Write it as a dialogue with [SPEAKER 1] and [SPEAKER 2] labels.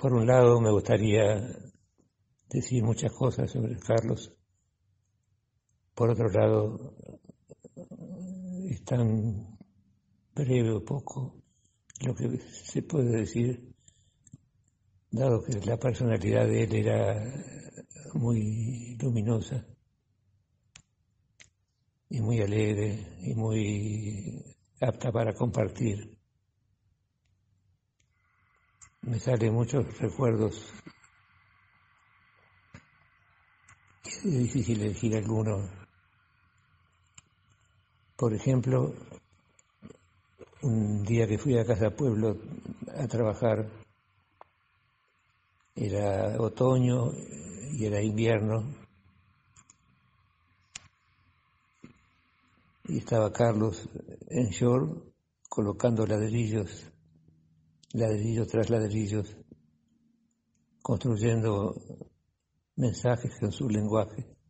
[SPEAKER 1] Por un lado, me gustaría decir muchas cosas sobre Carlos. Por otro lado, es tan breve o poco lo que se puede decir, dado que la personalidad de él era muy luminosa y muy alegre y muy apta para compartir. Me salen muchos recuerdos. Es difícil elegir alguno. Por ejemplo, un día que fui a Casa Pueblo a trabajar, era otoño y era invierno, y estaba Carlos en short colocando ladrillos tras ladrillos, construyendo mensajes con su lenguaje.